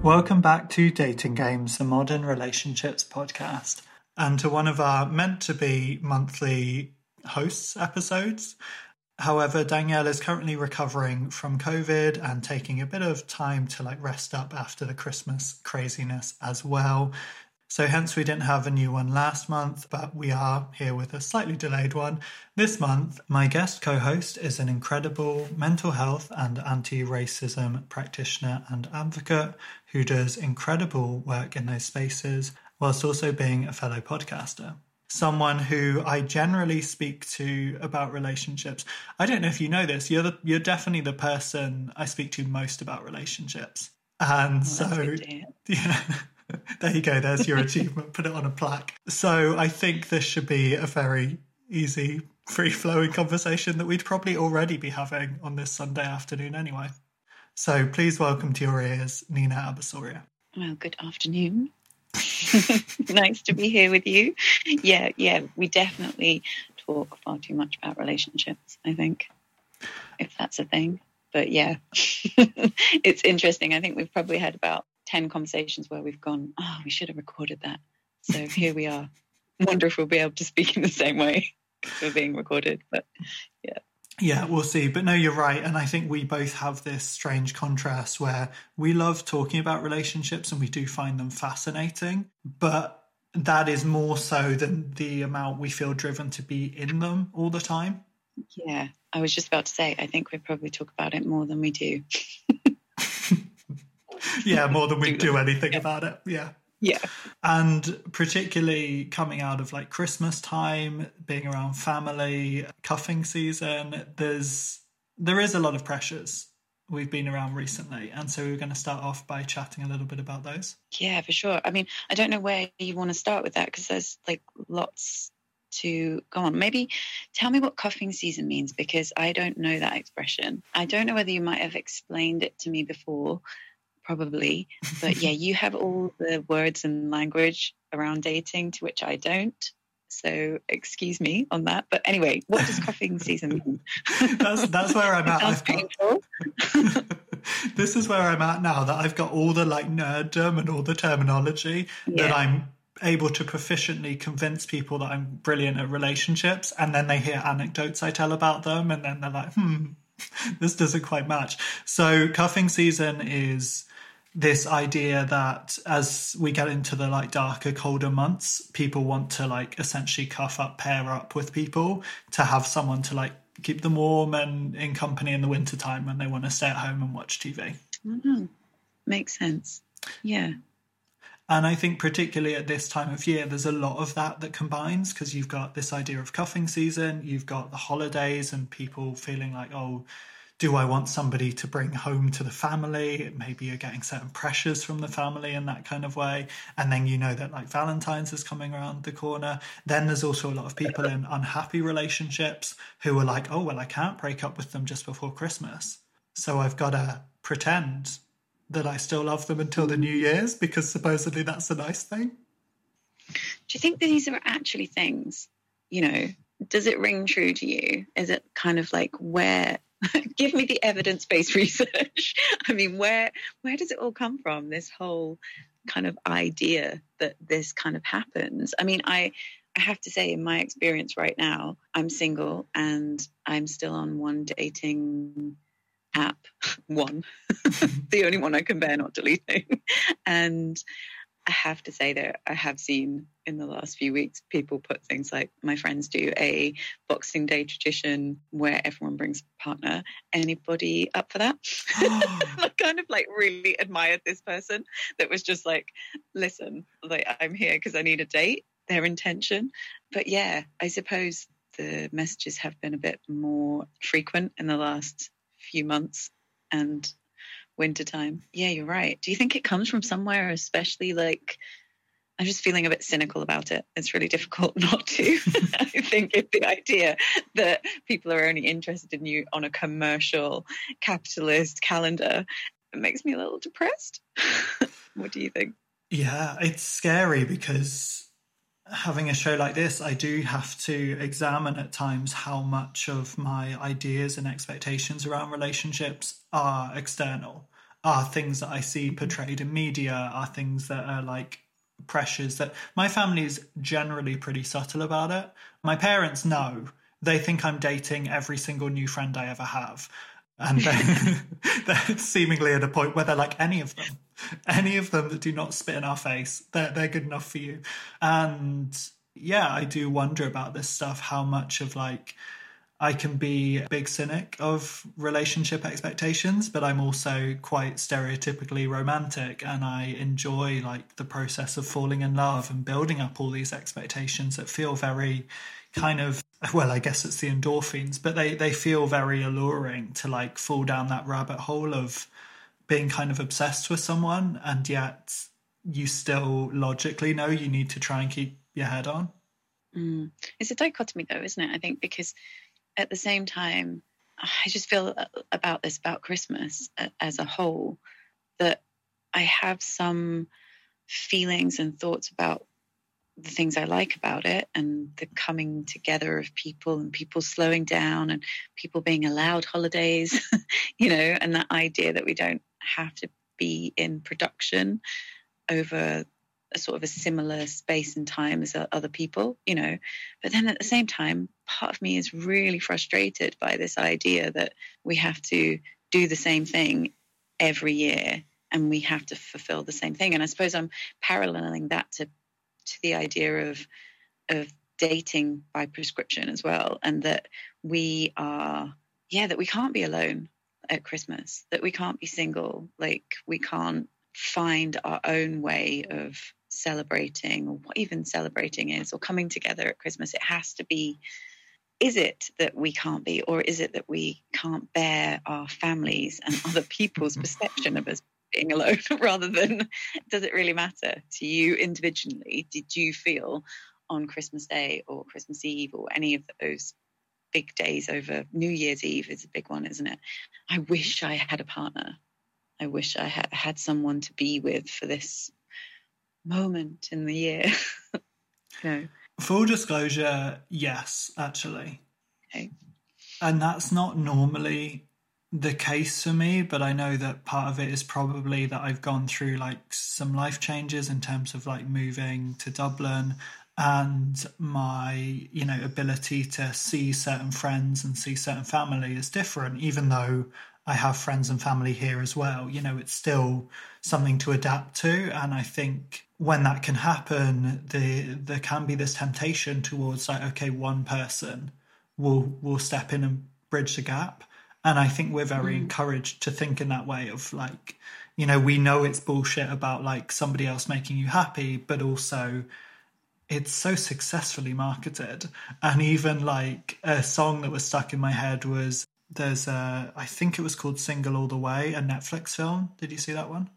Welcome back to Dating Games, the Modern Relationships podcast, and to one of our meant-to-be monthly hosts episodes. However, Danielle is currently recovering from COVID and taking a bit of time to rest up after the Christmas craziness as well. So hence we didn't have a new one last month, but we are here with a slightly delayed one this month. My guest co-host is an incredible mental health and anti-racism practitioner and advocate who does incredible work in those spaces, whilst also being a fellow podcaster. Someone who I generally speak to about relationships. I don't know if you know this, you're definitely the person I speak to most about relationships. And yeah. There you go, there's your achievement, put it on a plaque. So I think this should be a very easy, free-flowing conversation that we'd probably already be having on this Sunday afternoon anyway. So please welcome to your ears, Nina Abasoria. Well, good afternoon. Nice to be here with you. Yeah, we definitely talk far too much about relationships, I think, if that's a thing. But yeah, it's interesting. I think we've probably had about 10 conversations where we've gone, we should have recorded that. So here we are. I wonder if we'll be able to speak in the same way because we're being recorded. But yeah. Yeah, we'll see. But no, you're right. And I think we both have this strange contrast where we love talking about relationships and we do find them fascinating. But that is more so than the amount we feel driven to be in them all the time. Yeah, I was just about to say, I think we probably talk about it more than we do. Yeah, more than we do anything about it. Yeah. And particularly coming out of Christmas time, being around family, cuffing season, there is a lot of pressures we've been around recently. And so we're going to start off by chatting a little bit about those. Yeah, for sure. I mean, I don't know where you want to start with that because there's lots to go on. Maybe tell me what cuffing season means because I don't know that expression. I don't know whether you might have explained it to me before. Probably. But yeah, you have all the words and language around dating to which I don't. So excuse me on that. But anyway, what does cuffing season mean? That's where I'm at. Sounds painful. This is where I'm at now, that I've got all the nerddom and all the terminology that I'm able to proficiently convince people that I'm brilliant at relationships. And then they hear anecdotes I tell about them. And then they're like, this doesn't quite match. So cuffing season is this idea that as we get into the darker, colder months, people want to essentially cuff up, pair up with people to have someone to keep them warm and in company in the wintertime when they want to stay at home and watch TV. Mm-hmm. Makes sense. Yeah. And I think particularly at this time of year, there's a lot of that combines because you've got this idea of cuffing season, you've got the holidays and people feeling like, do I want somebody to bring home to the family? Maybe you're getting certain pressures from the family in that kind of way. And then you know that Valentine's is coming around the corner. Then there's also a lot of people in unhappy relationships who are like, I can't break up with them just before Christmas. So I've got to pretend that I still love them until the New Year's because supposedly that's a nice thing. Do you think these are actually things, does it ring true to you? Is it kind of where... Give me the evidence-based research. I mean, where does it all come from, this whole kind of idea that this kind of happens? I mean, I have to say, in my experience right now, I'm single and I'm still on one dating app, the only one I can bear not deleting. And I have to say that I have seen in the last few weeks people put things like, my friends do a Boxing Day tradition where everyone brings a partner. Anybody up for that? I kind of really admired this person that was just listen, I'm here because I need a date, their intention. But yeah, I suppose the messages have been a bit more frequent in the last few months and wintertime. Yeah, you're right. Do you think it comes from somewhere, especially I'm just feeling a bit cynical about it. It's really difficult not to. I think it's the idea that people are only interested in you on a commercial capitalist calendar. It makes me a little depressed. What do you think? Yeah, it's scary because having a show like this, I do have to examine at times how much of my ideas and expectations around relationships are external. are things that I see portrayed in media, are things that are like pressures that my family is generally pretty subtle about it. My parents know. They think I'm dating every single new friend I ever have. And they're seemingly at a point where they're like, any of them that do not spit in our face, they're good enough for you. And yeah, I do wonder about this stuff, how much of like, I can be a big cynic of relationship expectations, but I'm also quite stereotypically romantic, and I enjoy like the process of falling in love and building up all these expectations that feel very kind of, well, I guess it's the endorphins, but they feel very alluring to like fall down that rabbit hole of being kind of obsessed with someone, and yet you still logically know you need to try and keep your head on. It's a dichotomy though, isn't it? I think because at the same time, I just feel about Christmas as a whole, that I have some feelings and thoughts about the things I like about it, and the coming together of people and people slowing down and people being allowed holidays, and that idea that we don't have to be in production over a sort of a similar space and time as other people, but then at the same time, part of me is really frustrated by this idea that we have to do the same thing every year and we have to fulfill the same thing. And I suppose I'm paralleling that to the idea of dating by prescription as well, and that we can't be alone at Christmas, that we can't be single, like we can't find our own way of celebrating, or what even celebrating is, or coming together at Christmas. It has to be, is it that we can't be, or is it that we can't bear our families and other people's perception of us being alone, rather than, does it really matter to you individually? Did you feel on Christmas Day or Christmas Eve or any of those big days over New Year's Eve is a big one, isn't it? I wish I had a partner. I wish I had someone to be with for this moment in the year. Full disclosure, yes, actually. Okay. And that's not normally the case for me, but I know that part of it is probably that I've gone through like some life changes in terms of like moving to Dublin, and my ability to see certain friends and see certain family is different, even though I have friends and family here as well. It's still something to adapt to. And I think when that can happen, there can be this temptation towards like, okay, one person will step in and bridge the gap. And I think we're very encouraged to think in that way of like, we know it's bullshit about like somebody else making you happy, but also it's so successfully marketed. And even like a song that was stuck in my head was, I think it was called Single All the Way, a Netflix film. Did you see that one?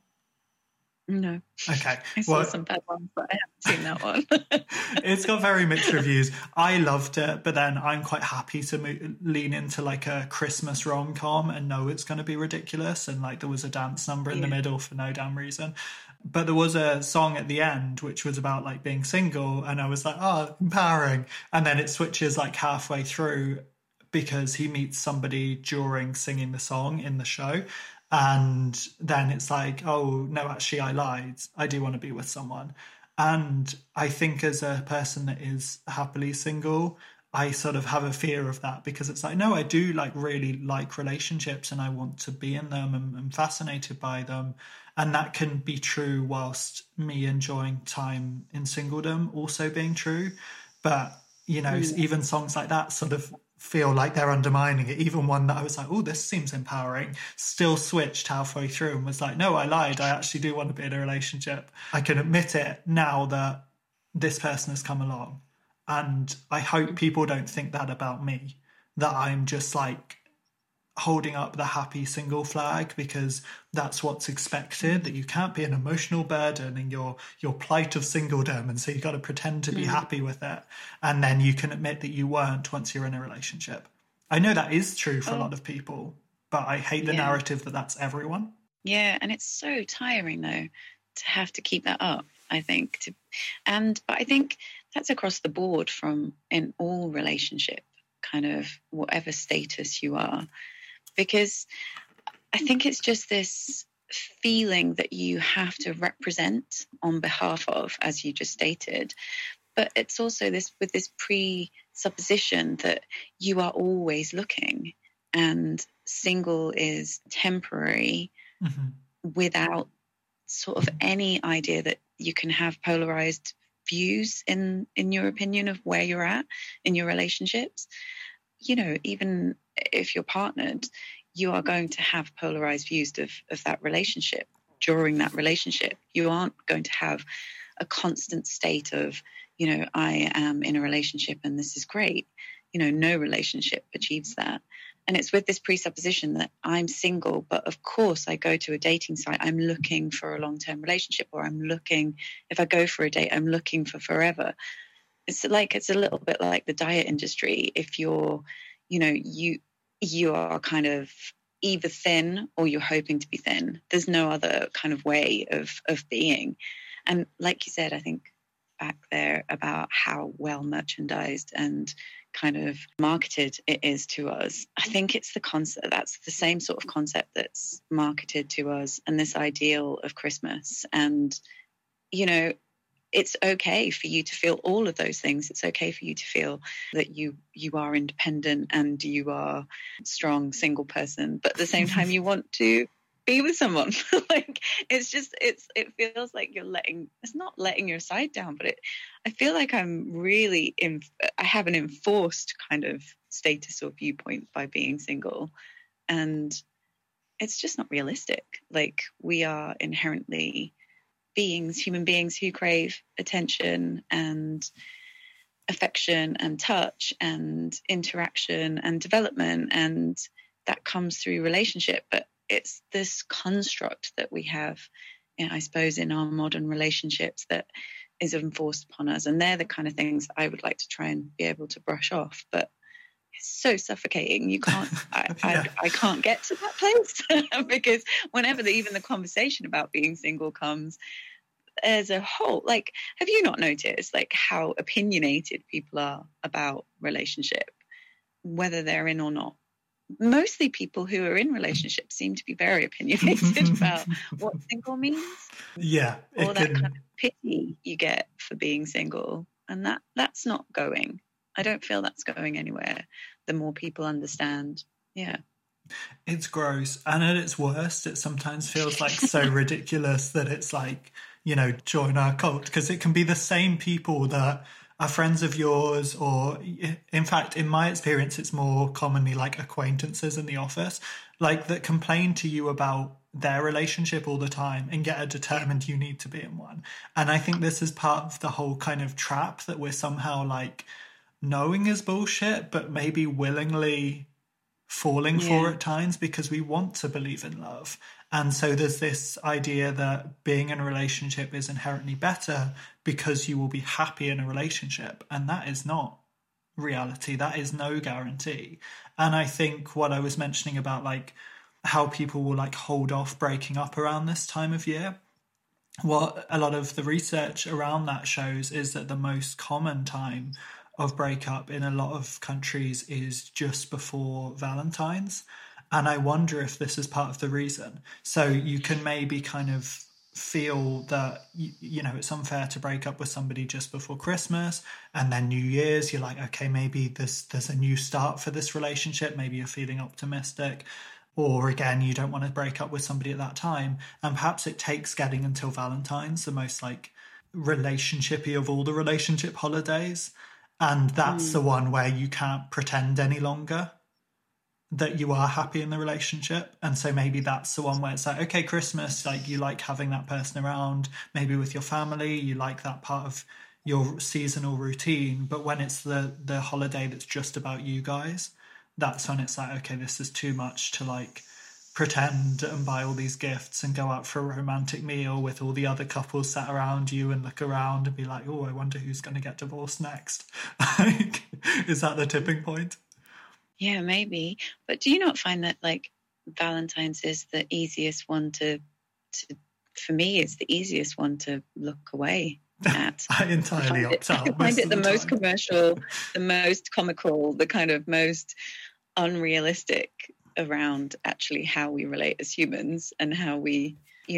No. Okay. I saw some bad ones, but I haven't seen that one. It's got very mixed reviews. I loved it, but then I'm quite happy to lean into like a Christmas rom-com and know it's going to be ridiculous. And like there was a dance number in the middle for no damn reason. But there was a song at the end which was about like being single, and I was like, oh, empowering. And then it switches like halfway through because he meets somebody during singing the song in the show. And then it's like, oh, no, actually, I lied. I do want to be with someone. And I think as a person that is happily single, I sort of have a fear of that, because it's like, no, I do like really like relationships and I want to be in them and I'm fascinated by them. And that can be true whilst me enjoying time in singledom also being true. But, even songs like that sort of feel like they're undermining it. Even one that I was like, oh, this seems empowering, still switched halfway through and was like, no, I lied. I actually do want to be in a relationship. I can admit it now that this person has come along. And I hope people don't think that about me, that I'm just like holding up the happy single flag because that's what's expected, that you can't be an emotional burden in your plight of singledom, and so you got to pretend to be happy with it, and then you can admit that you weren't once you're in a relationship. I know that is true for a lot of people, but I hate the narrative that that's everyone. Yeah, and it's so tiring though to have to keep that up, I think. But I think that's across the board from in all relationship, kind of whatever status you are. Because I think it's just this feeling that you have to represent on behalf of, as you just stated. But it's also this with this presupposition that you are always looking, and single is temporary, without sort of any idea that you can have polarized views in your opinion of where you're at in your relationships. You know, even if you're partnered, you are going to have polarized views of that relationship during that relationship. You aren't going to have a constant state of, you know, I am in a relationship and this is great. You know, no relationship achieves that. And it's with this presupposition that I'm single, but of course I go to a dating site, I'm looking for a long-term relationship, or I'm looking, if I go for a date, I'm looking for forever. It's a little bit like the diet industry. If you're, you know, you are kind of either thin or you're hoping to be thin. There's no other kind of way of being. And like you said, I think back there about how well merchandised and kind of marketed it is to us. I think it's the concept, that's the same sort of concept that's marketed to us, and this ideal of Christmas. And, you know, it's okay for you to feel all of those things. It's okay for you to feel that you are independent and you are a strong single person, but at the same time you want to be with someone. Like, it's just, it feels like it's not letting your side down, but I feel like I'm really I have an enforced kind of status or viewpoint by being single, and it's just not realistic. Like, we are inherently human beings who crave attention and affection and touch and interaction and development, and that comes through relationship. But it's this construct that we have, I suppose, in our modern relationships that is enforced upon us, and they're the kind of things I would like to try and be able to brush off. But it's so suffocating. You can't. I can't get to that place because whenever even the conversation about being single comes, as a whole, like, have you not noticed like how opinionated people are about relationship, whether they're in or not? Mostly people who are in relationships seem to be very opinionated about what single means. Yeah. Or that kind of pity you get for being single. And that's not going. I don't feel that's going anywhere. The more people understand. Yeah. It's gross. And at its worst, it sometimes feels like so ridiculous that it's like, you know, join our cult, because it can be the same people that are friends of yours, or in fact, in my experience, it's more commonly like acquaintances in the office, like that complain to you about their relationship all the time and yet are determined you need to be in one. And I think this is part of the whole kind of trap that we're somehow like knowing is bullshit, but maybe willingly falling for at times because we want to believe in love. And so there's this idea that being in a relationship is inherently better because you will be happy in a relationship. And that is not reality. That is no guarantee. And I think what I was mentioning about like how people will like hold off breaking up around this time of year, what a lot of the research around that shows is that the most common time of breakup in a lot of countries is just before Valentine's. And I wonder if this is part of the reason. So you can maybe kind of feel that, you know, it's unfair to break up with somebody just before Christmas, and then New Year's, you're like, okay, maybe there's a new start for this relationship. Maybe you're feeling optimistic. Or again, you don't want to break up with somebody at that time. And perhaps it takes getting until Valentine's, the most like relationshipy of all the relationship holidays. And that's the one where you can't pretend any longer that you are happy in the relationship. And so maybe that's the one where it's like, okay, Christmas, like you like having that person around, maybe with your family, you like that part of your seasonal routine. But when it's the holiday that's just about you guys, that's when it's like, okay, this is too much to like pretend and buy all these gifts and go out for a romantic meal with all the other couples sat around you and look around and be like, oh, I wonder who's going to get divorced next. Like, is that the tipping point? Yeah, maybe. But do you not find that like Valentine's is the easiest one to for me, it's the easiest one to look away at? I entirely opt out. I find it the most commercial, the most comical, the kind of most unrealistic around actually how we relate as humans and how we,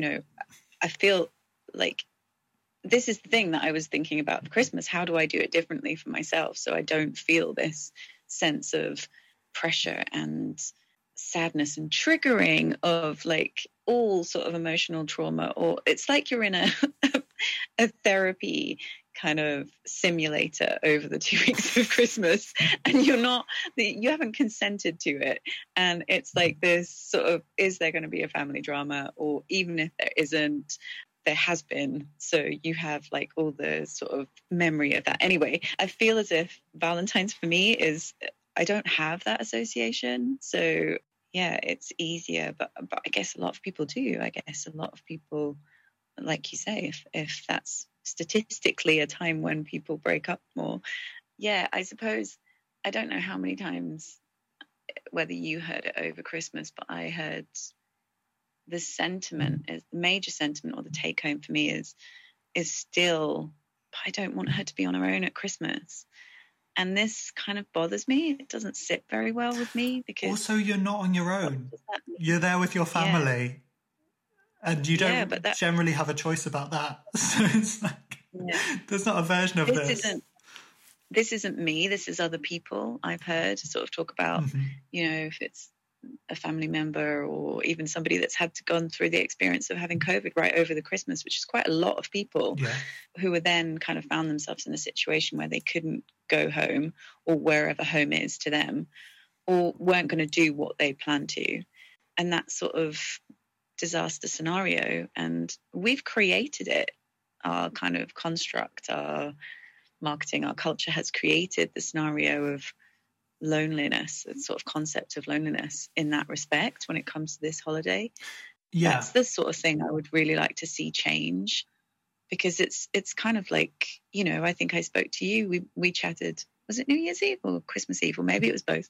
I feel like this is the thing that I was thinking about for Christmas. How do I do it differently for myself so I don't feel this sense of pressure and sadness and triggering of like all sort of emotional trauma? Or it's like you're in a therapy kind of simulator over the 2 weeks of Christmas, and you haven't consented to it, and it's like this sort of, is there going to be a family drama? Or even if there isn't, there has been, so you have like all the sort of memory of that. Anyway, I feel as if Valentine's for me is, I don't have that association, so yeah, it's easier, but I guess a lot of people do. I guess a lot of people, like you say, if that's statistically a time when people break up more. Yeah, I suppose, I don't know how many times, whether you heard it over Christmas, but I heard the sentiment, is the major sentiment, or the take home for me is still, I don't want her to be on her own at Christmas. And this kind of bothers me. It doesn't sit very well with me, because also you're not on your own. You're there with your family. Yeah. And you don't generally have a choice about that. So it's like, there's not a version of this. This isn't me. This is other people I've heard sort of talk about, if it's a family member or even somebody that's gone through the experience of having COVID right over the Christmas, which is quite a lot of people who were then kind of found themselves in a situation where they couldn't go home, or wherever home is to them, or weren't going to do what they planned to. And that sort of disaster scenario, and we've created it. Our kind of construct, our marketing, our culture has created the scenario of loneliness, the sort of concept of loneliness in that respect when it comes to this holiday. That's the sort of thing I would really like to see change, because it's kind of like, I think I spoke to you, we chatted, was it New Year's Eve or Christmas Eve, or maybe it was both?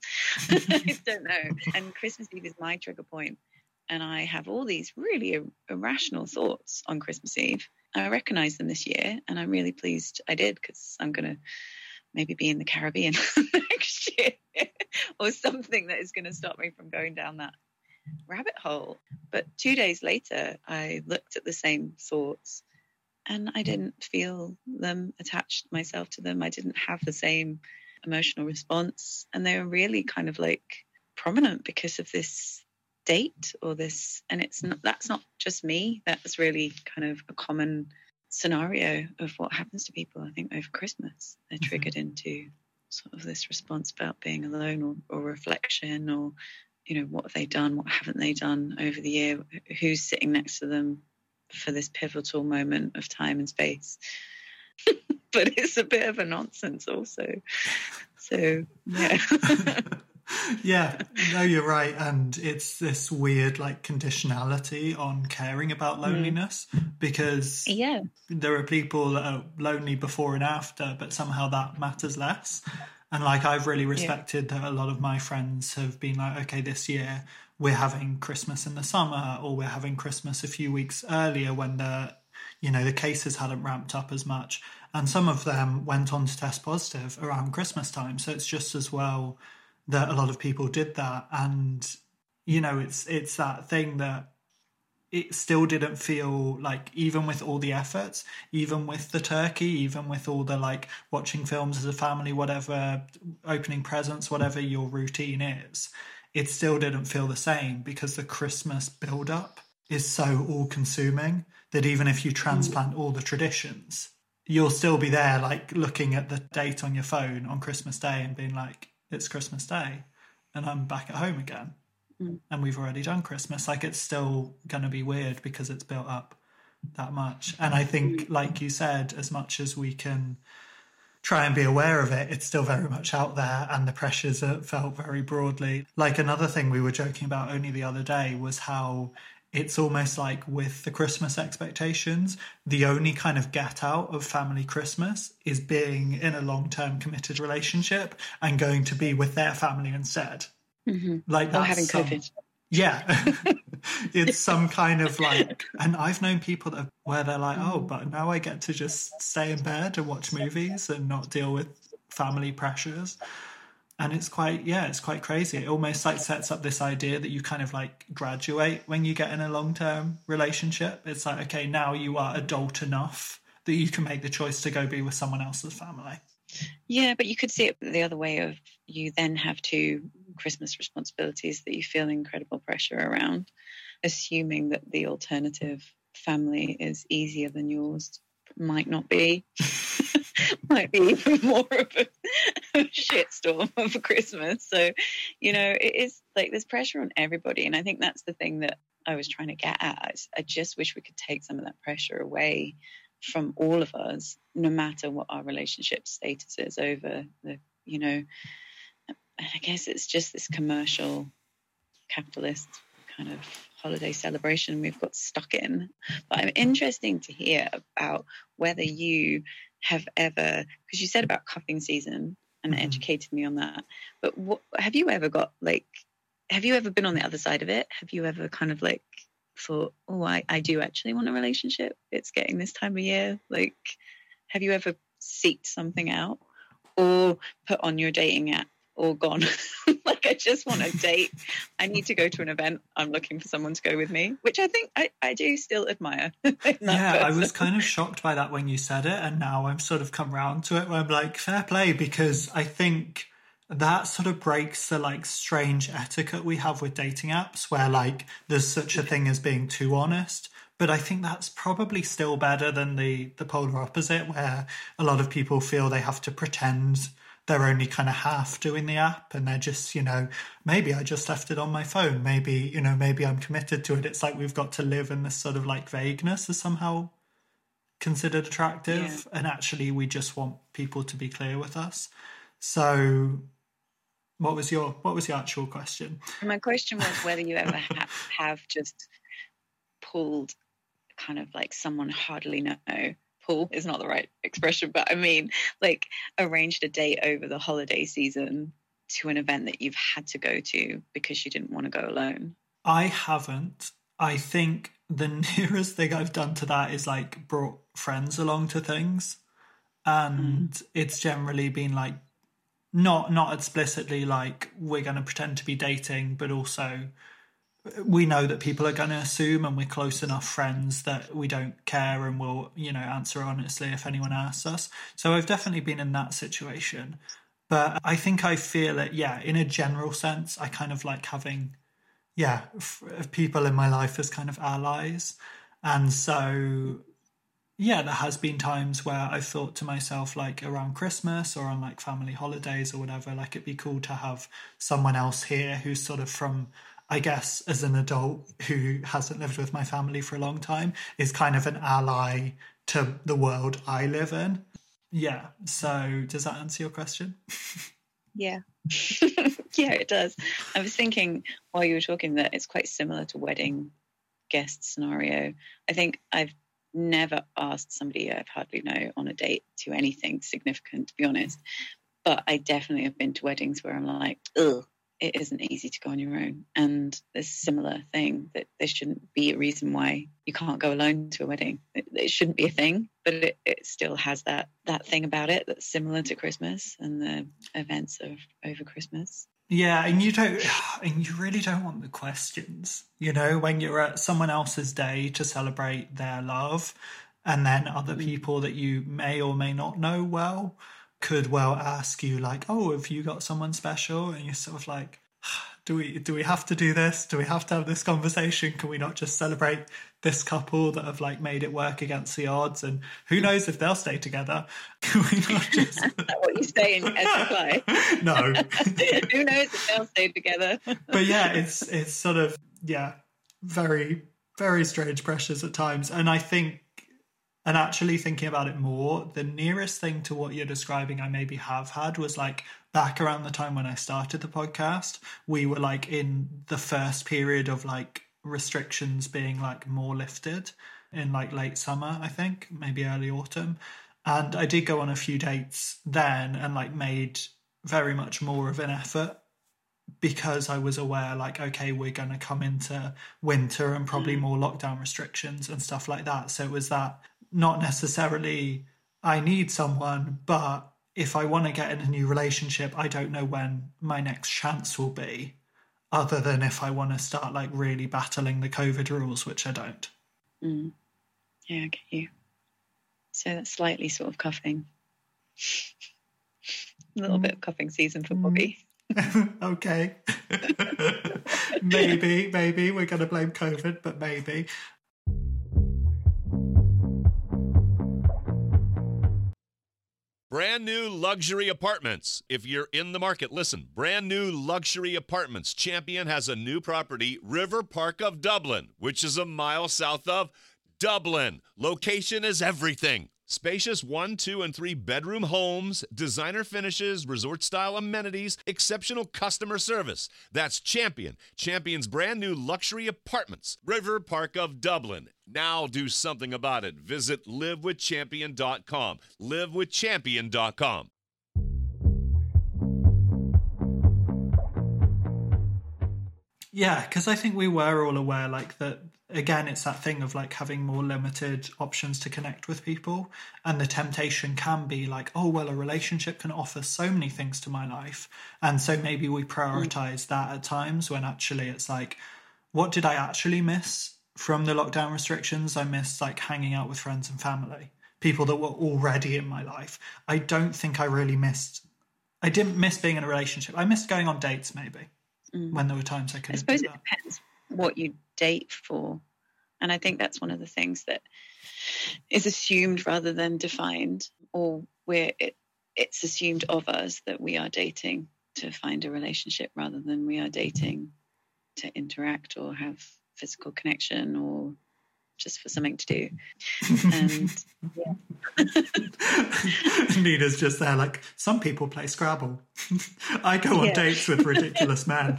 I don't know. And Christmas Eve is my trigger point, and I have all these really irrational thoughts on Christmas Eve. I recognize them this year, and I'm really pleased I did, because I'm going to maybe be in the Caribbean next year or something that is going to stop me from going down that rabbit hole. But 2 days later, I looked at the same thoughts and I didn't feel them, attached myself to them. I didn't have the same emotional response. And they were really kind of like prominent because of this date or this. And that's not just me. That's really kind of a common scenario of what happens to people, I think, over Christmas. They're triggered into sort of this response about being alone, or reflection, or what have they done, what haven't they done over the year, who's sitting next to them for this pivotal moment of time and space. But it's a bit of a nonsense also, so yeah. Yeah, no, you're right. And it's this weird like conditionality on caring about loneliness, because there are people that are lonely before and after, but somehow that matters less. And like, I've really respected that a lot of my friends have been like, okay, this year we're having Christmas in the summer, or we're having Christmas a few weeks earlier when the cases hadn't ramped up as much. And some of them went on to test positive around Christmas time. So it's just as well that a lot of people did that. And it's that thing that it still didn't feel like, even with all the efforts, even with the turkey, even with all the like watching films as a family, whatever, opening presents, whatever your routine is, it still didn't feel the same, because the Christmas build up is so all consuming that even if you transplant all the traditions, you'll still be there like looking at the date on your phone on Christmas Day and being like, it's Christmas Day and I'm back at home again and we've already done Christmas. Like, it's still going to be weird because it's built up that much. And I think, like you said, as much as we can try and be aware of it, it's still very much out there, and the pressures are felt very broadly. Like, another thing we were joking about only the other day was how it's almost like with the Christmas expectations, the only kind of get out of family Christmas is being in a long-term committed relationship and going to be with their family instead. Like, that's having COVID. Yeah. It's some kind of like, and I've known people where they're like, oh, but now I get to just stay in bed and watch movies and not deal with family pressures. And it's quite crazy. It almost like sets up this idea that you kind of like graduate when you get in a long-term relationship. It's like, okay, now you are adult enough that you can make the choice to go be with someone else's family. Yeah, but you could see it the other way of you then have two Christmas responsibilities that you feel incredible pressure around, assuming that the alternative family is easier than yours. Might not be. Might be even more of a shitstorm of a Christmas. So, it is like there's pressure on everybody. And I think that's the thing that I was trying to get at. I just wish we could take some of that pressure away from all of us, no matter what our relationship status is over the, I guess it's just this commercial capitalist kind of holiday celebration we've got stuck in. But I'm interested to hear about whether you have ever, because you said about cuffing season and educated me on that, but have you ever been on the other side of it? Have you ever kind of like thought, oh, I do actually want a relationship, it's getting this time of year? Like, have you ever seeked something out or put on your dating app or gone like, I just want a date, I need to go to an event, I'm looking for someone to go with me, which I think I do still admire. I was kind of shocked by that when you said it, and now I'm sort of come round to it where I'm like, fair play, because I think that sort of breaks the like strange etiquette we have with dating apps where like there's such a thing as being too honest. But I think that's probably still better than the polar opposite, where a lot of people feel they have to pretend they're only kind of half doing the app and they're just, maybe I just left it on my phone. Maybe, maybe I'm committed to it. It's like we've got to live in this sort of like vagueness is somehow considered attractive. Yeah. And actually we just want people to be clear with us. So what was your actual question? My question was whether you ever have just pulled kind of like someone hardly know. Pull is not the right expression, but I mean like arranged a date over the holiday season to an event that you've had to go to because you didn't want to go alone. I haven't. I think the nearest thing I've done to that is like brought friends along to things, and it's generally been like not explicitly like we're going to pretend to be dating, but also we know that people are going to assume, and we're close enough friends that we don't care and we'll, answer honestly if anyone asks us. So I've definitely been in that situation. But I think I feel it, in a general sense, I kind of like having, people in my life as kind of allies. And so, there has been times where I've thought to myself, like around Christmas or on like family holidays or whatever, like it'd be cool to have someone else here who's sort of from, I guess, as an adult who hasn't lived with my family for a long time, is kind of an ally to the world I live in. Yeah. So does that answer your question? Yeah. Yeah, it does. I was thinking while you were talking that it's quite similar to wedding guest scenario. I think I've never asked somebody I've hardly know on a date to anything significant, to be honest. But I definitely have been to weddings where I'm like, ugh, it isn't easy to go on your own. And there's a similar thing that there shouldn't be a reason why you can't go alone to a wedding. It shouldn't be a thing, but it still has that thing about it that's similar to Christmas and the events of over Christmas. Yeah, and you really don't want the questions, when you're at someone else's day to celebrate their love, and then other people that you may or may not know well could well ask you like, oh, have you got someone special? And you're sort of like, do we have to do this? Do we have to have this conversation? Can we not just celebrate this couple that have like made it work against the odds? And who knows if they'll stay together? Can we not just... Is that what you say in reply? No. Who knows if they'll stay together? But yeah, it's sort of, very, very strange pressures at times. And I think, and actually thinking about it more, the nearest thing to what you're describing I maybe have had was like back around the time when I started the podcast, we were like in the first period of like restrictions being like more lifted in like late summer, I think, maybe early autumn. And I did go on a few dates then and like made very much more of an effort because I was aware like, okay, we're going to come into winter and probably more lockdown restrictions and stuff like that. So it was that, not necessarily I need someone, but if I want to get in a new relationship, I don't know when my next chance will be, other than if I want to start like really battling the COVID rules, which I don't. Yeah, I get you. So that's slightly sort of cuffing. A little bit of cuffing season for Bobby. Okay. maybe we're going to blame COVID, but maybe. Brand new luxury apartments. If you're in the market, listen. Brand new luxury apartments. Champion has a new property, River Park of Dublin, which is a mile south of Dublin. Location is everything. Spacious 1, 2, and 3 bedroom homes, designer finishes, resort-style amenities, exceptional customer service. That's Champion. Champion's brand new luxury apartments, River Park of Dublin. Now do something about it. Visit livewithchampion.com. livewithchampion.com. Yeah, because I think we were all aware, like, that, again, it's that thing of, like, having more limited options to connect with people. And the temptation can be, like, oh, well, a relationship can offer so many things to my life. And so maybe we prioritize that at times, when actually it's like, what did I actually miss from the lockdown restrictions? I missed, like, hanging out with friends and family, people that were already in my life. I don't think I didn't miss being in a relationship. I missed going on dates, maybe. When there were times I couldn't do that. I suppose it depends what you date for. And I think that's one of the things that is assumed rather than defined, or where it's assumed of us that we are dating to find a relationship rather than we are dating to interact or have physical connection or just for something to do. And yeah. Nina's just there like, some people play Scrabble. I go on dates with ridiculous men.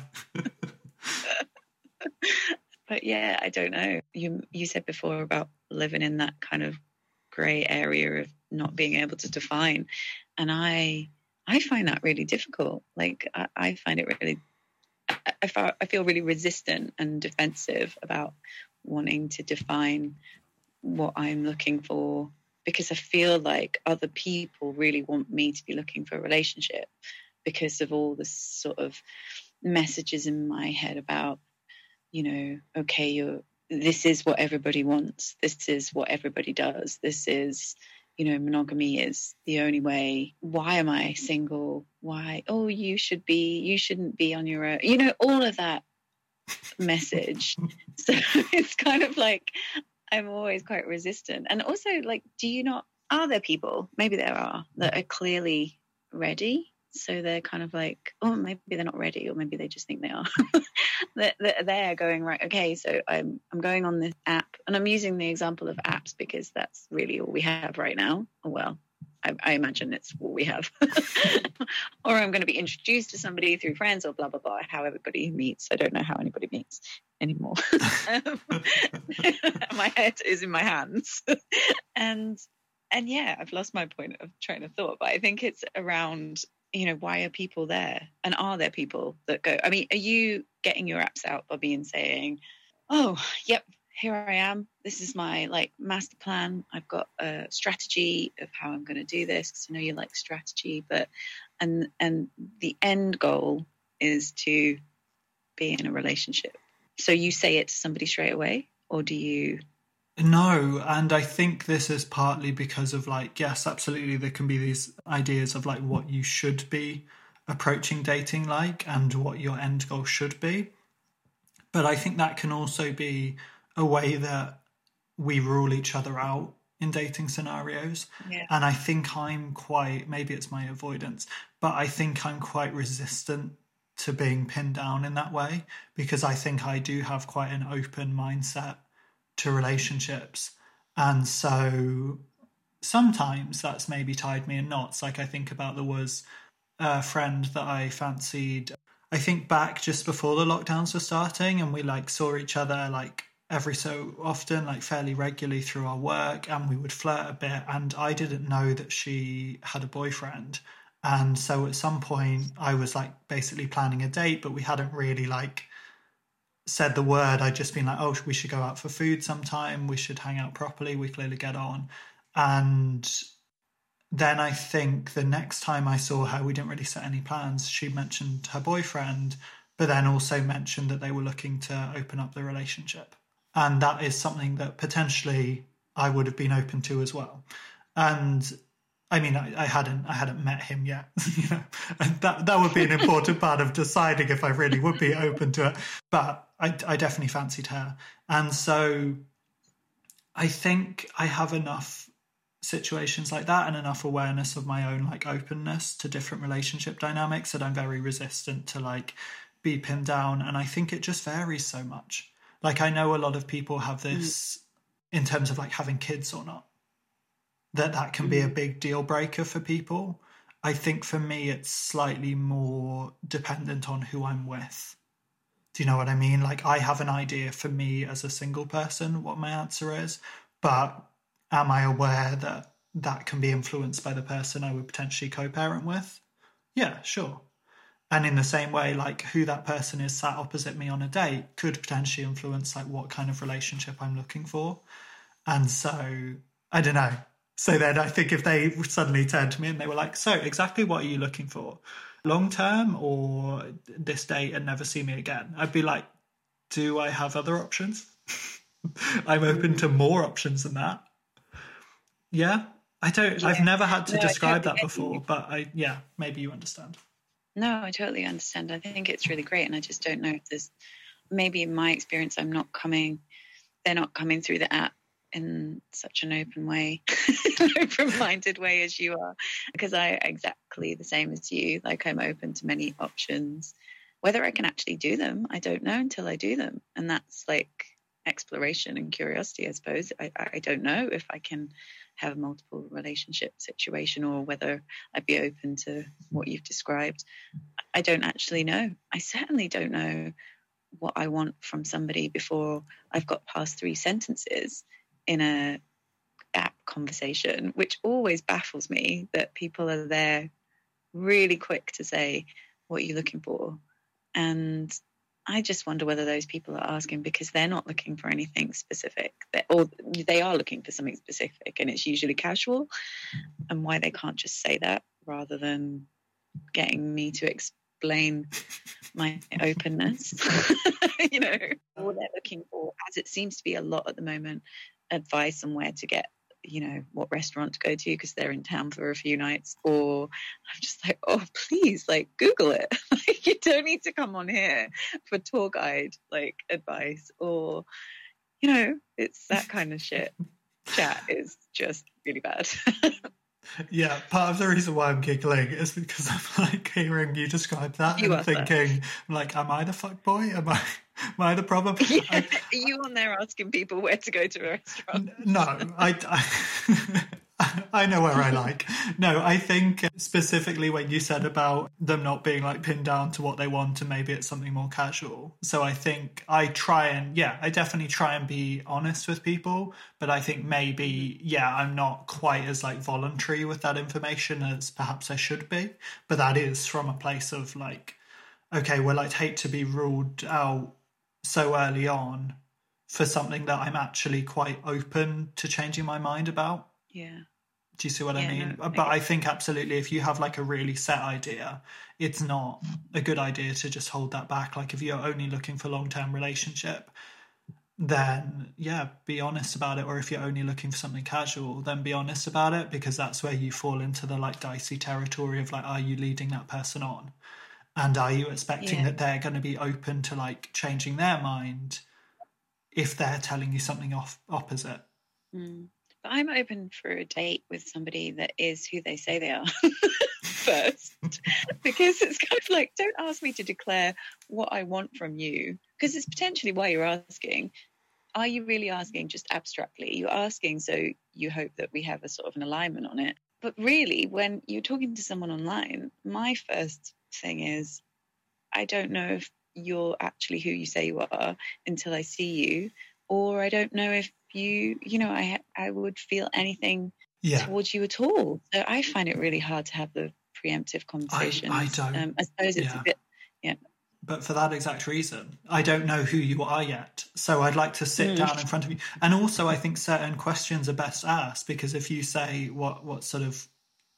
But yeah, I don't know. You said before about living in that kind of grey area of not being able to define. And I find that really difficult. Like I find it really, I feel really resistant and defensive about wanting to define what I'm looking for, because I feel like other people really want me to be looking for a relationship because of all the sort of messages in my head about, you know, okay, this is what everybody wants. This is what everybody does. This is, you know, monogamy is the only way. Why am I single? Why? Oh, you shouldn't be on your own. You know, all of that message. So it's kind of like I'm always quite resistant. And also, like, are there people, maybe there are, that are clearly ready? So they're kind of like, oh, maybe they're not ready, or maybe they just think they are. they're going, right, okay, so I'm going on this app, and I'm using the example of apps because that's really all we have right now. Well, I imagine it's what we have. Or I'm going to be introduced to somebody through friends or blah, blah, blah, how everybody meets. I don't know how anybody meets anymore. My head is in my hands. And yeah, I've lost my point of train of thought, but I think it's around, you know, why are people there? And are there people that go, I mean, are you getting your apps out, Bobby, and saying, oh, yep, here I am. This is my master plan. I've got a strategy of how I'm going to do this, because I know you like strategy, but and the end goal is to be in a relationship. So you say it to somebody straight away, or do you? No, and I think this is partly because of yes, absolutely, there can be these ideas of what you should be approaching dating like and what your end goal should be. But I think that can also be a way that we rule each other out in dating scenarios. Yeah. And I think maybe it's my avoidance, but I think I'm quite resistant to being pinned down in that way, because I think I do have quite an open mindset to relationships. And so sometimes that's maybe tied me in knots. I think about there was a friend that I fancied, I think back just before the lockdowns were starting, and we saw each other every so often, fairly regularly through our work, and we would flirt a bit, and I didn't know that she had a boyfriend. And so at some point I was basically planning a date, but we hadn't really said the word. I'd just been oh, we should go out for food sometime, we should hang out properly, we clearly get on. And then I think the next time I saw her, we didn't really set any plans. She mentioned her boyfriend, but then also mentioned that they were looking to open up the relationship. And that is something that potentially I would have been open to as well. And I mean, I hadn't met him yet, you know, and that would be an important part of deciding if I really would be open to it. But I definitely fancied her. And so I think I have enough situations like that and enough awareness of my own like openness to different relationship dynamics that I'm very resistant to like be pinned down. And I think it just varies so much. Like I know a lot of people have this in terms of like having kids or not, that can be a big deal breaker for people. I think for me, it's slightly more dependent on who I'm with. Do you know what I mean? Like I have an idea for me as a single person what my answer is, but am I aware that that can be influenced by the person I would potentially co-parent with? Yeah, sure. And in the same way, like who that person is sat opposite me on a date could potentially influence like what kind of relationship I'm looking for. And so, I don't know. So then I think if they suddenly turned to me and they were like, so exactly what are you looking for? Long term or this date and never see me again? I'd be like, do I have other options? I'm open to more options than that. Yeah, I've never had to describe that before, but maybe you understand. No, I totally understand. I think it's really great. And I just don't know if there's, maybe in my experience, they're not coming through the app in such an open way, open-minded way as you are, because I exactly the same as you. Like I'm open to many options. Whether I can actually do them, I don't know until I do them, and that's like exploration and curiosity, I suppose. I don't know if I can have a multiple relationship situation or whether I'd be open to what you've described. I don't actually know. I certainly don't know what I want from somebody before I've got past 3 sentences in a app conversation, which always baffles me that people are there really quick to say, what are you looking for? And I just wonder whether those people are asking because they're not looking for anything specific, or they are looking for something specific and it's usually casual, and why they can't just say that rather than getting me to explain my openness. You know, all they're looking for, as it seems to be a lot at the moment, advice on where to get, you know, what restaurant to go to because they're in town for a few nights. Or I'm just like, oh, please, like Google it. Like, you don't need to come on here for tour guide like advice, or, you know, it's that kind of shit. Chat is just really bad. Yeah, part of the reason why I'm giggling is because I'm like hearing you describe that and thinking, like, am I the fuckboy? Am I the problem? Yeah, are you on there asking people where to go to a restaurant? No, I know where I like. No, I think specifically when you said about them not being like pinned down to what they want and maybe it's something more casual. So I think I definitely try and be honest with people, but I think maybe, I'm not quite as like voluntary with that information as perhaps I should be. But that is from a place of like, okay, well, I'd hate to be ruled out so early on for something that I'm actually quite open to changing my mind about. Yeah. Do you see what I mean? No, but I think absolutely if you have like a really set idea, it's not a good idea to just hold that back. Like if you're only looking for long-term relationship, then be honest about it. Or if you're only looking for something casual, then be honest about it, because that's where you fall into the like dicey territory of like, are you leading that person on? And are you expecting that they're going to be open to like changing their mind if they're telling you something opposite? Mm. But I'm open for a date with somebody that is who they say they are first, because it's kind of like, don't ask me to declare what I want from you, because it's potentially why you're asking. Are you really asking just abstractly? You're asking so you hope that we have a sort of an alignment on it. But really, when you're talking to someone online, my first thing is, I don't know if you're actually who you say you are until I see you, or I don't know if I would feel anything towards you at all. So I find it really hard to have the preemptive conversations. I don't. I suppose it's a bit, But for that exact reason, I don't know who you are yet. So I'd like to sit down in front of you. And also I think certain questions are best asked, because if you say what sort of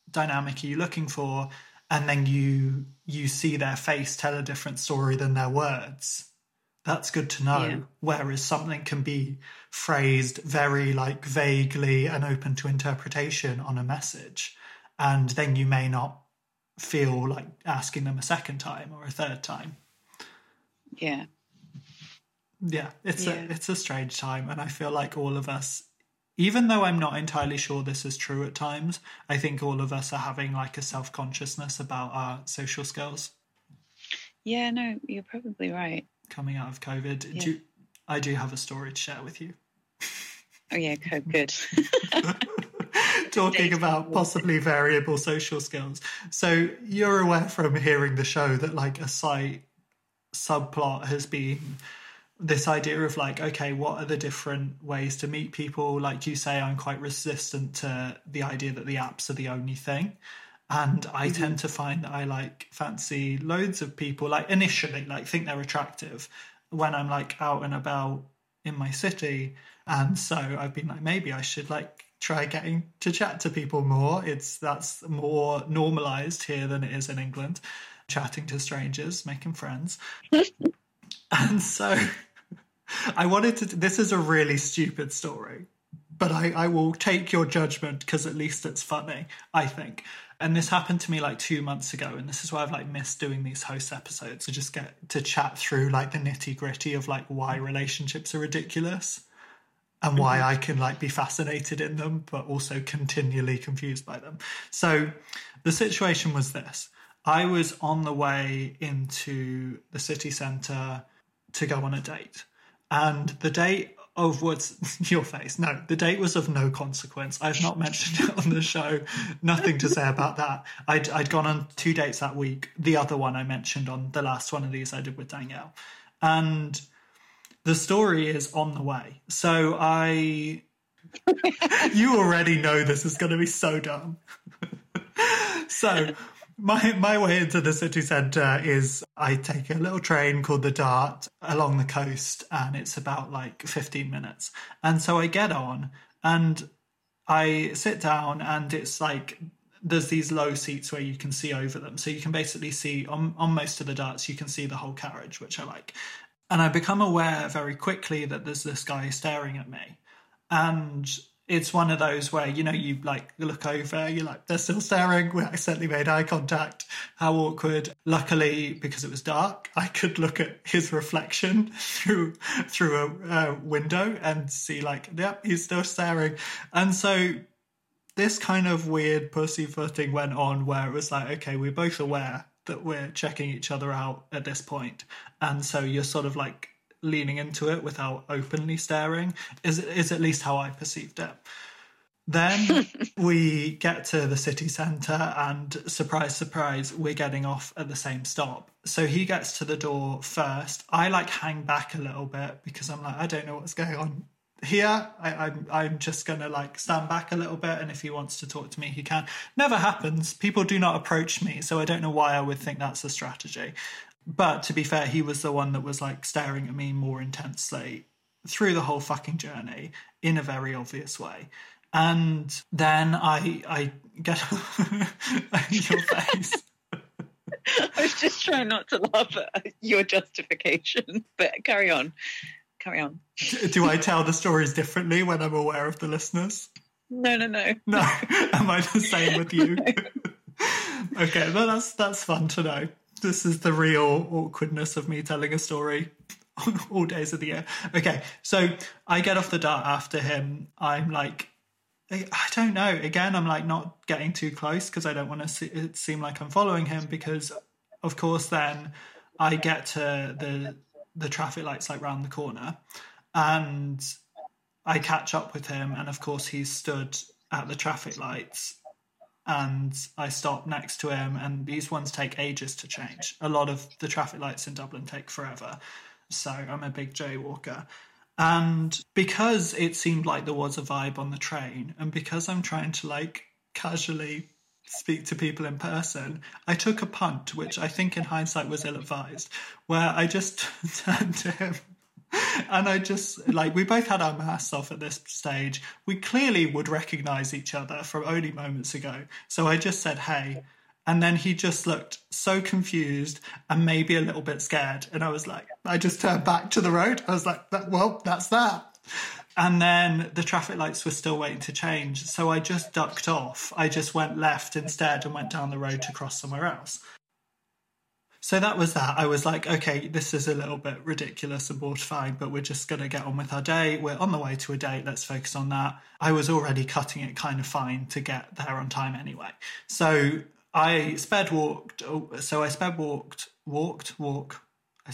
dynamic are you looking for? And then you see their face tell a different story than their words. That's good to know. Yeah. Whereas something can be phrased very like vaguely and open to interpretation on a message. And then you may not feel like asking them a second time or a third time. Yeah. Yeah, it's a strange time. And I feel like all of us, even though I'm not entirely sure this is true at times, I think all of us are having like a self-consciousness about our social skills. Yeah, no, you're probably right. Coming out of COVID. Yeah. I do have a story to share with you. Oh, yeah, good. Talking about possibly variable social skills. So you're aware from hearing the show that like a slight subplot has been this idea of like, okay, what are the different ways to meet people? Like you say, I'm quite resistant to the idea that the apps are the only thing. And I tend to find that I like fancy loads of people, like initially, like think they're attractive when I'm like out and about in my city. And so I've been like, maybe I should like try getting to chat to people more. That's more normalized here than it is in England, chatting to strangers, making friends. And so I wanted to, this is a really stupid story, but I will take your judgment because at least it's funny, I think. And this happened to me like 2 months ago. And this is why I've like missed doing these host episodes to just get to chat through like the nitty gritty of like why relationships are ridiculous and why I can like be fascinated in them, but also continually confused by them. So the situation was this. I was on the way into the city centre to go on a date. And the date of what's your face? No, the date was of no consequence. I've not mentioned it on the show. Nothing to say about that. I'd gone on 2 dates that week. The other one I mentioned on the last one of these I did with Danielle. And the story is on the way. So you already know this is going to be so dumb. So my way into the city centre is I take a little train called the Dart along the coast, and it's about like 15 minutes. And so I get on and I sit down, and it's like there's these low seats where you can see over them. So you can basically see on most of the Darts, you can see the whole carriage, which I like. And I become aware very quickly that there's this guy staring at me. And it's one of those where, you know, you like look over, you're like, they're still staring. We accidentally made eye contact. How awkward. Luckily, because it was dark, I could look at his reflection through a window and see like, yep, he's still staring. And so this kind of weird pussyfooting went on where it was like, okay, we're both aware that we're checking each other out at this point. And so you're sort of like leaning into it without openly staring is at least how I perceived it. Then we get to the city centre and surprise, surprise, we're getting off at the same stop. So he gets to the door first. I like hang back a little bit because I'm like, I don't know what's going on here. I'm just going to like stand back a little bit. And if he wants to talk to me, he can. Never happens. People do not approach me. So I don't know why I would think that's a strategy. But to be fair, he was the one that was like staring at me more intensely through the whole fucking journey in a very obvious way. And then I get your face. I was just trying not to laugh at your justification, but carry on. Do I tell the stories differently when I'm aware of the listeners? No. No, am I the same with you? Okay, well, that's fun to know. This is the real awkwardness of me telling a story all days of the year. Okay, so I get off the Dart after him. I'm like, I don't know. Again, I'm like not getting too close because I don't want to seem like I'm following him because, of course, then I get to the traffic lights like round the corner and I catch up with him. And, of course, he's stood at the traffic lights. And I stop next to him, and these ones take ages to change. A lot of the traffic lights in Dublin take forever. So I'm a big jaywalker. And because it seemed like there was a vibe on the train, and because I'm trying to like casually speak to people in person, I took a punt, which I think in hindsight was ill-advised, where I just turned to him And I just, like, we both had our masks off at this stage. We clearly would recognise each other from only moments ago. So I just said, hey. And then he just looked so confused and maybe a little bit scared. And I was like, I just turned back to the road. I was like, well, that's that. And then the traffic lights were still waiting to change. So I just ducked off. I just went left instead and went down the road to cross somewhere else. So that was that. I was like, okay, this is a little bit ridiculous and mortifying, but we're just going to get on with our day. We're on the way to a date. Let's focus on that. I was already cutting it kind of fine to get there on time anyway. So I sped walked. So I sped walked. I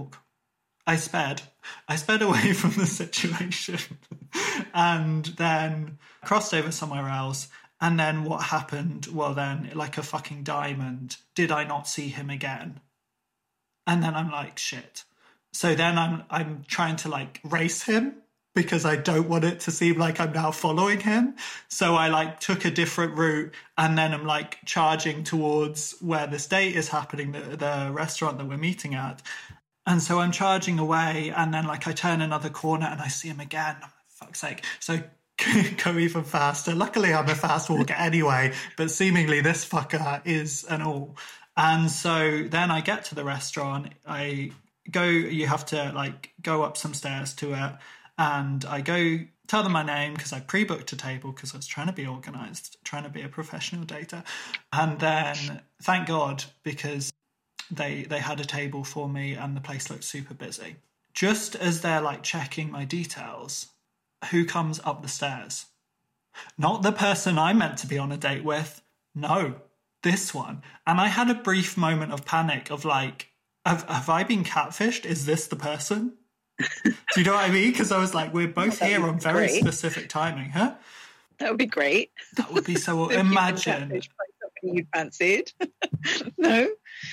sped away from the situation and then crossed over somewhere else. And then what happened? Well, then, like a fucking diamond, did I not see him again? And then I'm like, shit. So then I'm trying to like race him because I don't want it to seem like I'm now following him. So I like took a different route and then I'm like charging towards where this date is happening, the restaurant that we're meeting at. And so I'm charging away and then like I turn another corner and I see him again. Oh, fuck's sake. So go even faster. Luckily, I'm a fast walker anyway, but seemingly this fucker is an all. And so then I get to the restaurant. You have to like go up some stairs to it. And I go tell them my name because I pre-booked a table because I was trying to be organised, trying to be a professional dater. And then thank God because they had a table for me and the place looked super busy. Just as they're like checking my details, who comes up the stairs? Not the person I meant to be on a date with. No, this one. And I had a brief moment of panic of like, have I been catfished? Is this the person? Do you know what I mean? Because I was like, we're both here on very specific timing, huh? That would be great. That would be so... Imagine. By somebody you fancied. No,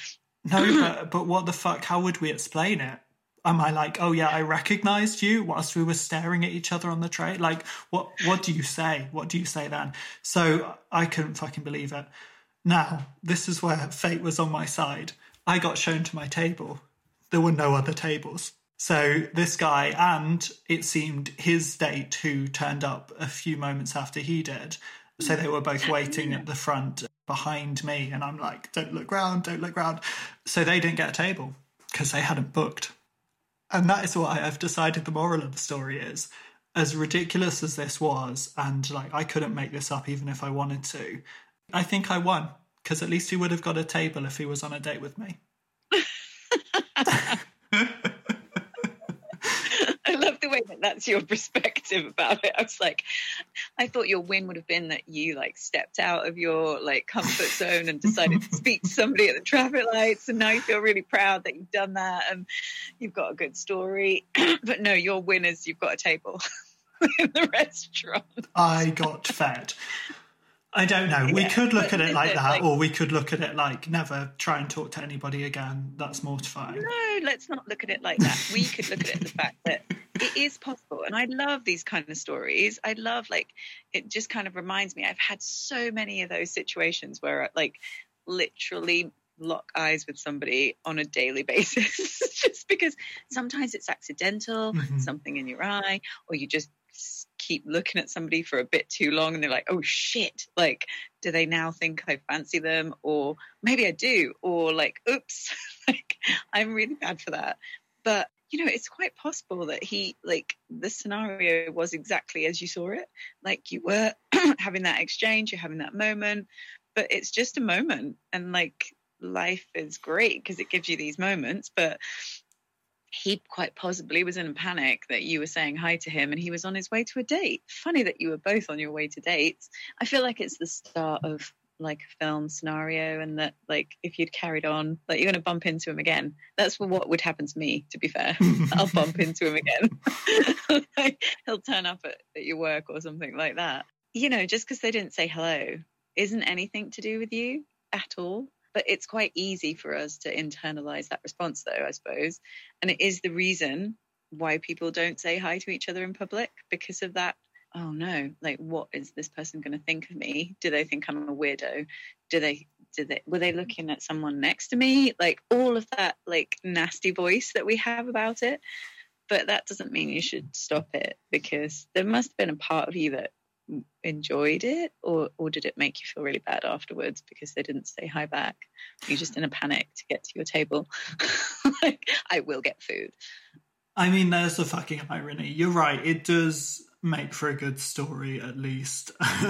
but what the fuck? How would we explain it? Am I like, oh yeah, I recognised you whilst we were staring at each other on the train? Like, what do you say? What do you say then? So I couldn't fucking believe it. Now, this is where fate was on my side. I got shown to my table. There were no other tables. So this guy and it seemed his date who turned up a few moments after he did. So they were both waiting at the front behind me. And I'm like, don't look round. So they didn't get a table because they hadn't booked. And that is why I've decided the moral of the story is, as ridiculous as this was, and like I couldn't make this up even if I wanted to, I think I won, because at least he would have got a table if he was on a date with me. I love the way that that's your perspective about it. I was like, I thought your win would have been that you like stepped out of your like comfort zone and decided to speak to somebody at the traffic lights, and now you feel really proud that you've done that and you've got a good story. But no, your win is you've got a table in the restaurant. I got fed. I don't know. We could look at it like that, or we could look at it like never try and talk to anybody again. That's mortifying. No, let's not look at it like that. We could look at it as the fact that it is possible. And I love these kind of stories. I love, like, it just kind of reminds me, I've had so many of those situations where I, like, literally lock eyes with somebody on a daily basis just because sometimes it's accidental, something in your eye, or you just keep looking at somebody for a bit too long and they're like, oh shit, like, do they now think I fancy them? Or maybe I do, or like, oops, like, I'm really bad for that. But you know, it's quite possible that he, like, the scenario was exactly as you saw it. Like, you were having that exchange, you're having that moment, but it's just a moment. And like, life is great because it gives you these moments, but he quite possibly was in a panic that you were saying hi to him and he was on his way to a date. Funny that you were both on your way to dates. I feel like it's the start of like a film scenario, and that like if you'd carried on, like you're going to bump into him again. That's what would happen to me, to be fair. I'll bump into him again. Like, he'll turn up at your work or something like that. You know, just because they didn't say hello isn't anything to do with you at all. But it's quite easy for us to internalize that response, though, I suppose. And it is the reason why people don't say hi to each other in public, because of that. Oh no, like, what is this person going to think of me? Do they think I'm a weirdo? Were they looking at someone next to me? Like, all of that, like, nasty voice that we have about it. But that doesn't mean you should stop it, because there must have been a part of you that enjoyed it, or did it make you feel really bad afterwards because they didn't say hi back? You're just in a panic to get to your table. Like, I will get food. I mean, there's the fucking irony. You're right. It does make for a good story, at least.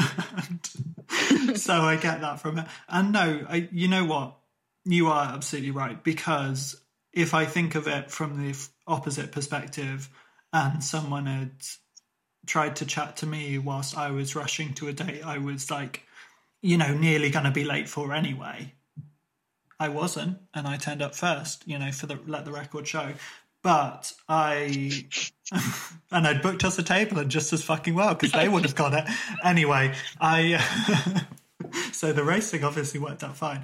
So I get that from it. And no, you know what? You are absolutely right, because if I think of it from the opposite perspective, and someone had tried to chat to me whilst I was rushing to a date I was like, you know, nearly going to be late for anyway. I wasn't, and I turned up first, you know, let the record show. But and I'd booked us a table, and just as fucking well, because they would have got it. Anyway, so the racing obviously worked out fine.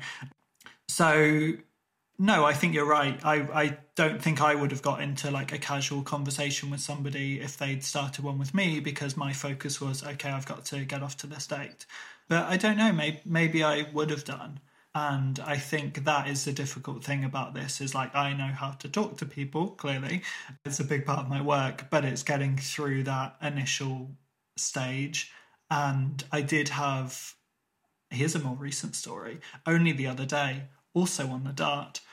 So, no, I think you're right. I don't think I would have got into like a casual conversation with somebody if they'd started one with me, because my focus was, okay, I've got to get off to this date. But I don't know, maybe I would have done. And I think that is the difficult thing about this, is like, I know how to talk to people, clearly. It's a big part of my work, but it's getting through that initial stage. And I did have, here's a more recent story, only the other day, also on the Dart.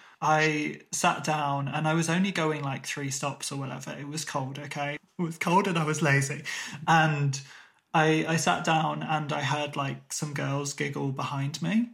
I sat down, and I was only going like 3 stops or whatever. It was cold, okay? It was cold and I was lazy. And I sat down, and I heard like some girls giggle behind me.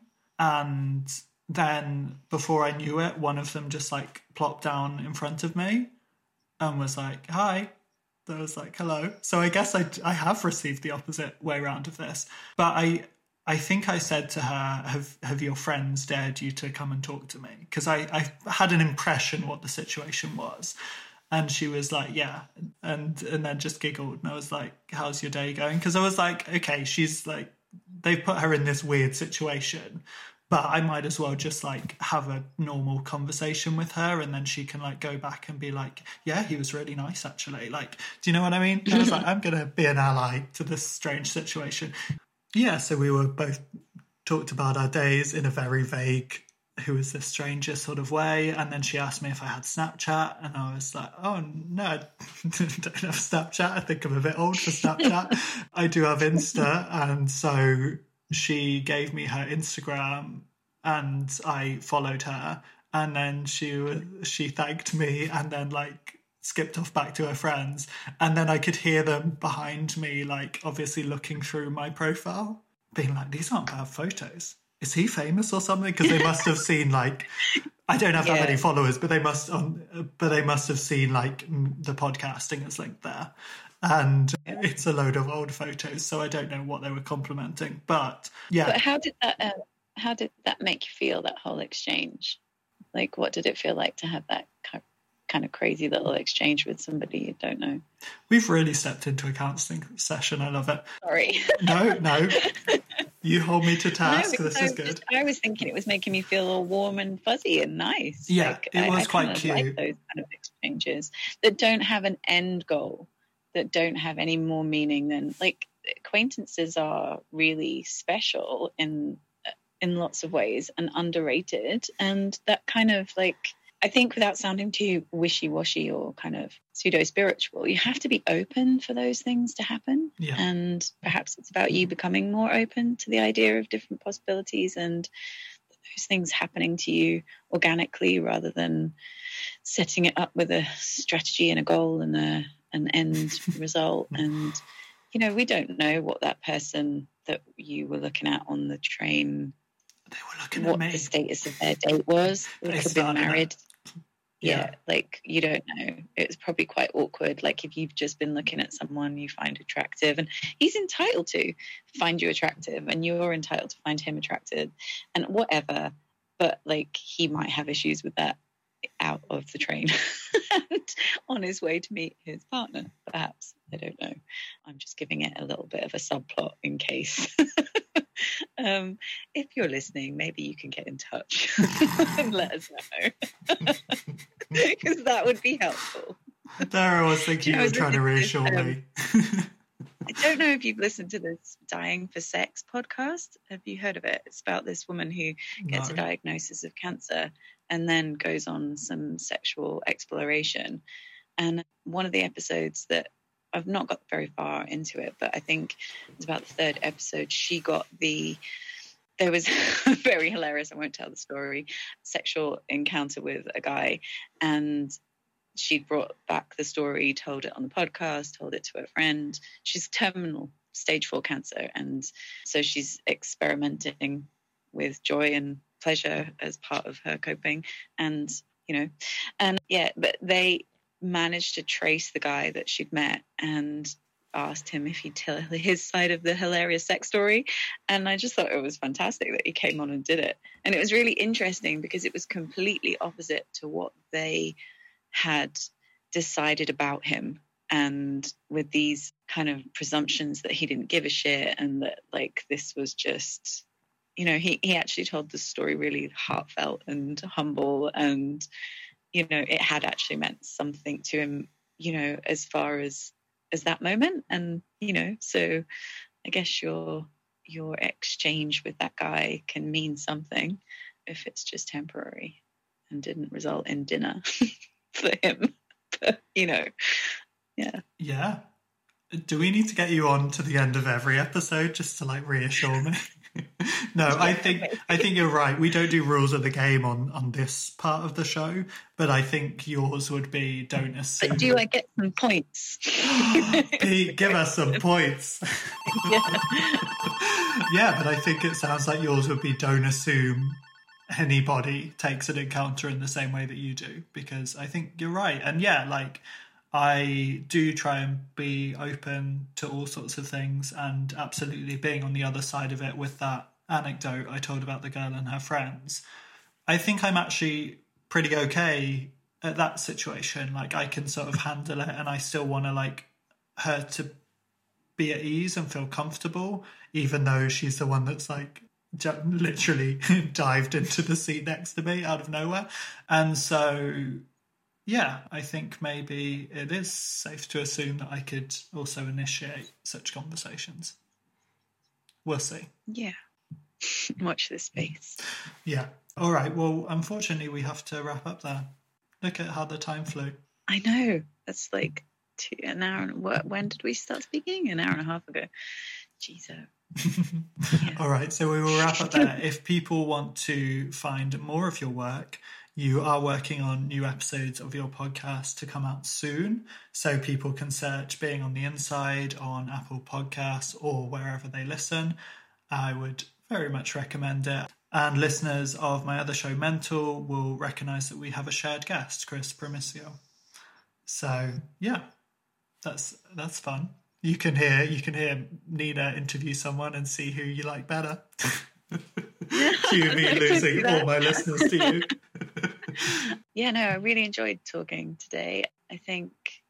And then before I knew it, one of them just like plopped down in front of me and was like, hi. I was like, hello. So I guess I have received the opposite way around of this. But I think I said to her, have your friends dared you to come and talk to me? Because I had an impression what the situation was. And she was like, yeah. And then just giggled. And I was like, how's your day going? Because I was like, okay, she's like, they've put her in this weird situation, but I might as well just like have a normal conversation with her, and then she can like go back and be like, yeah, he was really nice actually. Like, do you know what I mean? I was like, I'm going to be an ally to this strange situation. Yeah, so we were both talked about our days in a very vague, who is this stranger sort of way. And then she asked me if I had Snapchat, and I was like, oh no, I don't have Snapchat. I think I'm a bit old for Snapchat. I do have Insta. And so she gave me her Instagram, and I followed her, and then she thanked me, and then like skipped off back to her friends. And then I could hear them behind me, like obviously looking through my profile, being like, these aren't bad photos. Is he famous or something? Because they must have seen like, I don't have that many followers, but they must have seen like the podcasting is linked there, and it's a load of old photos. So I don't know what they were complimenting, but yeah. But how did that make you feel? That whole exchange, like, what did it feel like to have that kind of crazy little exchange with somebody you don't know? We've really stepped into a counselling session. I love it. Sorry. No. You hold me to task. No, this is good. I was thinking it was making me feel all warm and fuzzy and nice. Yeah, like, it was quite kind of cute. like those kind of exchanges that don't have an end goal, that don't have any more meaning than, like, acquaintances are really special in lots of ways and underrated. And that kind of like, I think without sounding too wishy-washy or kind of pseudo-spiritual, you have to be open for those things to happen. Yeah. And perhaps it's about you becoming more open to the idea of different possibilities and those things happening to you organically, rather than setting it up with a strategy and a goal and an end result. And, you know, we don't know what that person that you were looking at on the train, they were looking what at me. the status of their date was. They could have been married. Yeah, like, you don't know. It's probably quite awkward. Like, if you've just been looking at someone you find attractive, and he's entitled to find you attractive, and you're entitled to find him attractive, and whatever. But like, he might have issues with that out of the train and on his way to meet his partner, perhaps. I don't know. I'm just giving it a little bit of a subplot in case. If you're listening, maybe you can get in touch and let us know, because that would be helpful. There I was thinking you were trying to reassure me. I don't know if you've listened to this Dying for Sex podcast. Have you heard of it? It's about this woman who gets a diagnosis of cancer and then goes on some sexual exploration. And one of the episodes that I've not got very far into it, but I think it's about the third episode, there was very hilarious, I won't tell the story, sexual encounter with a guy, and she'd brought back the story, told it on the podcast, told it to her friend. She's terminal stage 4 cancer, and so she's experimenting with joy and pleasure as part of her coping. And, but they managed to trace the guy that she'd met and asked him if he'd tell his side of the hilarious sex story. And I just thought it was fantastic that he came on and did it. And it was really interesting because it was completely opposite to what they had decided about him, and with these kind of presumptions that he didn't give a shit, and that like this was just, he actually told the story really heartfelt and humble, and it had actually meant something to him, as far as that moment. And so I guess your exchange with that guy can mean something if it's just temporary and didn't result in dinner for him. But, yeah. Do we need to get you on to the end of every episode just to like reassure me? No, I think you're right. We don't do rules of the game on this part of the show, but I think yours would be don't assume. But do I get some points? Pete, give us some points. Yeah, but I think it sounds like yours would be don't assume anybody takes an encounter in the same way that you do, because I think you're right. And yeah, like I do try and be open to all sorts of things, and absolutely being on the other side of it with that anecdote I told about the girl and her friends. I think I'm actually pretty okay at that situation. Like I can sort of handle it, and I still want to like her to be at ease and feel comfortable, even though she's the one that's like literally dived into the seat next to me out of nowhere. And so yeah, I think maybe it is safe to assume that I could also initiate such conversations. We'll see. Yeah. Watch this space. Yeah. All right. Well, unfortunately, we have to wrap up there. Look at how the time flew. I know. That's like an hour. When did we start speaking? An hour and a half ago. Jeez. Yeah. All right. So we will wrap up there. If people want to find more of your work, you are working on new episodes of your podcast to come out soon, so people can search Being on the Inside on Apple Podcasts or wherever they listen. I would very much recommend it. And listeners of my other show, Mental, will recognise that we have a shared guest, Chris Promisio. So yeah, that's fun. You can hear Nina interview someone and see who you like better. Cue me losing all my listeners to you. Yeah, no, I really enjoyed talking today. I think,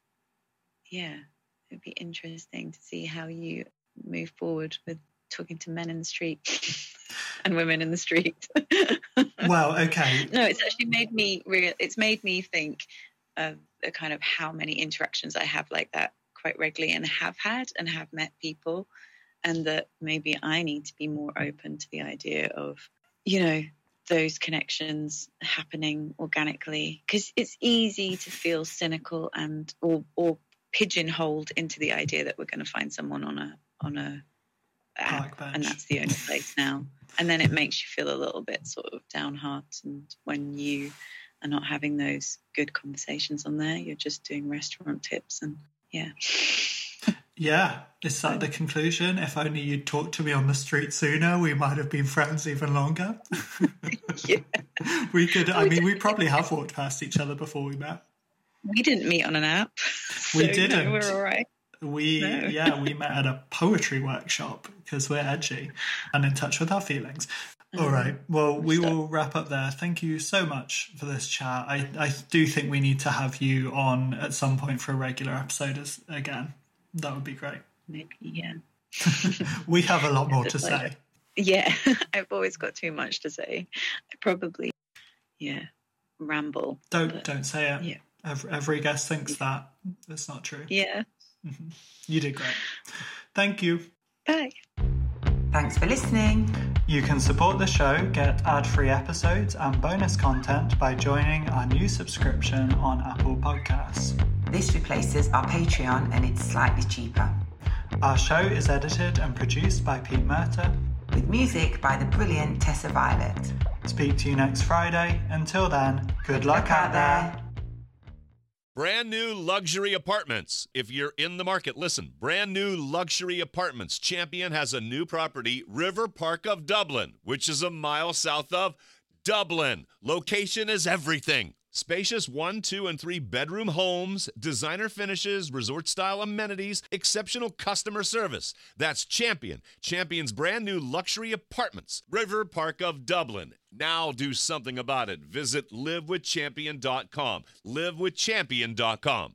it'd be interesting to see how you move forward with talking to men in the street and women in the street. Well, okay. No, it's actually made me think of the kind of how many interactions I have like that quite regularly, and have had and have met people, and that maybe I need to be more open to the idea of, those connections happening organically, because it's easy to feel cynical and or pigeonholed into the idea that we're going to find someone on a app, and that's the only place now. And then it makes you feel a little bit sort of downhearted when you are not having those good conversations on there. You're just doing restaurant tips, and Yeah, is that the conclusion? If only you'd talked to me on the street sooner, we might have been friends even longer. Yeah. We could, we probably have walked past each other before we met. We didn't meet on an app. We didn't. No, we're all right. We met at a poetry workshop because we're edgy and in touch with our feelings. All right. Well, we will wrap up there. Thank you so much for this chat. I do think we need to have you on at some point for a regular episode again. That would be great. Maybe, yeah. We have a lot more to say. Yeah, I've always got too much to say. I probably, ramble. Don't say it. Yeah. Every guest thinks that. That's not true. Yeah. Mm-hmm. You did great. Thank you. Bye. Thanks for listening. You can support the show, get ad-free episodes and bonus content by joining our new subscription on Apple Podcasts. This replaces our Patreon and it's slightly cheaper. Our show is edited and produced by Pete Murta, with music by the brilliant Tessa Violet. Speak to you next Friday. Until then, good luck out there. Brand new luxury apartments. If you're in the market, listen. Brand new luxury apartments. Champion has a new property, River Park of Dublin, which is a mile south of Dublin. Location is everything. Spacious 1, 2, and 3 bedroom homes, designer finishes, resort-style amenities, exceptional customer service. That's Champion. Champion's brand new luxury apartments, River Park of Dublin. Now do something about it. Visit livewithchampion.com. livewithchampion.com.